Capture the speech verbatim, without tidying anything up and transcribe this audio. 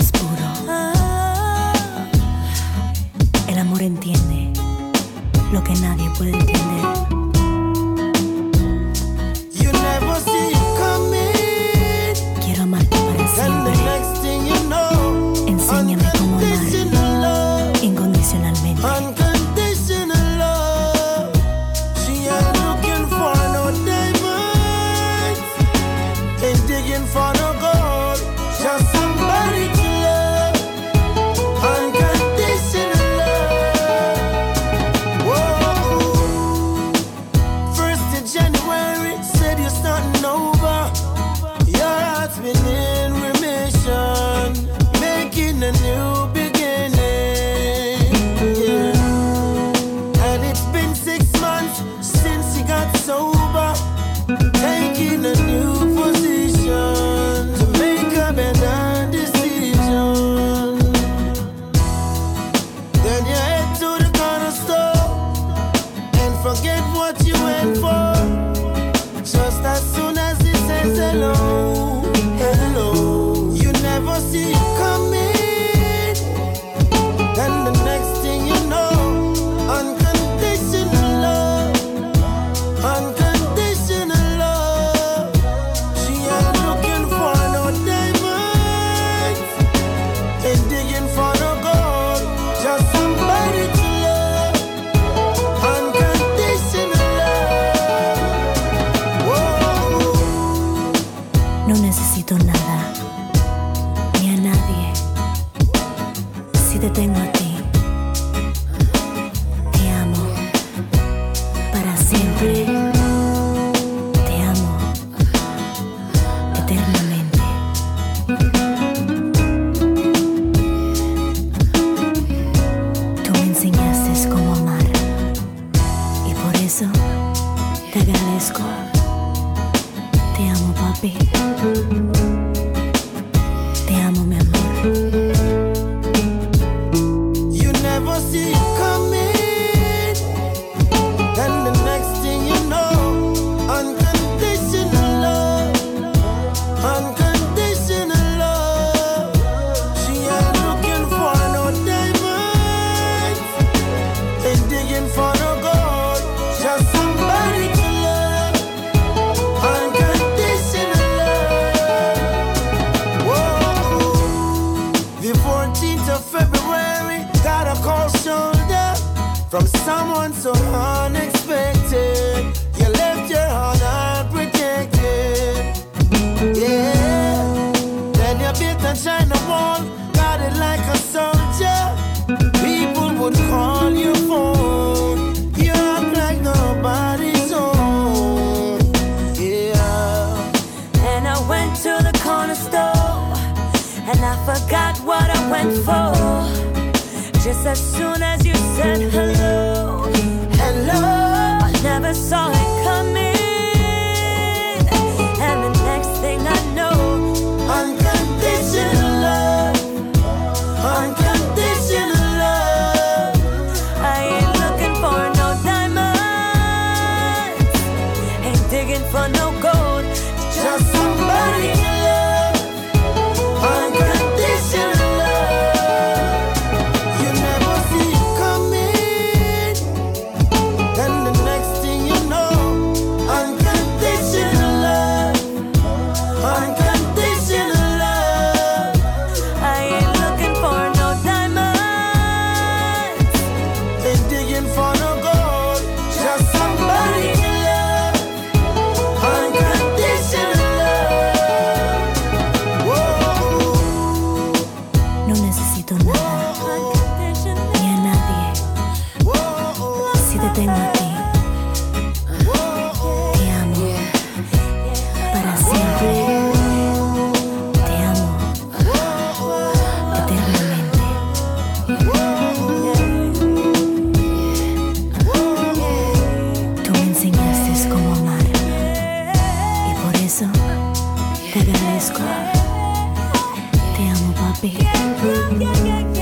más puro. El amor entiende lo que nadie puede entender. You never see it coming. Quiero amarte para And the siempre. next thing you know, Enséñame cómo unconditional amar love, incondicionalmente. unconditional love. She ain't looking for no diamonds, ain't digging for no gold, just somebody to love. Unconditional love. Whoa. First of January said you're starting over. Your heart's been in remission, making a new beginning. Yeah. And it's been six months since you got sober, taking a new position to make a better decision. Then you head to the corner store and forget what you went for. Just as soon as he says hello, hello, you never see it coming. Then the next thing you know, unconditional love, unconditional love. She ain't looking for no diamonds, ain't digging for no gold, just somebody to love. Unconditional love. Whoa. No necesito nada, ni a nadie. Si te tengo a ti, te amo para siempre. Te amo eternamente. Tú me enseñaste cómo amar y por eso te agradezco. Te amo, papi. Te amo, mi amor. You never see it coming. Then the next thing you know, unconditional love, unconditional love. She ain't looking for no diamonds, ain't digging for no gold, just somebody to love. Unconditional love. Whoa. The fourteenth of February, got a cold shoulder from someone so unexpected. You left your heart unprotected. Yeah. Then you built a China wall, got it like a soldier. People would call your phone. You act like nobody's home. Yeah. And I went to the corner store, and I forgot what I went for. Just as soon as you said hello, hello, I never saw it coming. And the next thing I know, Unconditional love, unconditional love. I ain't looking for no diamonds, ain't digging for no gold, Just somebody to love, unconditional love. You never see it coming. Then the next thing you know, unconditional love, unconditional love. I ain't looking for no diamonds, Ain't digging for no gold, just somebody to love, unconditional love. Whoa. No necesito nada, ni a nadie. Si te tengo a ti, te amo para siempre. Te amo eternamente. Tú me enseñaste cómo amar y por eso te agradezco. Te amo, papi.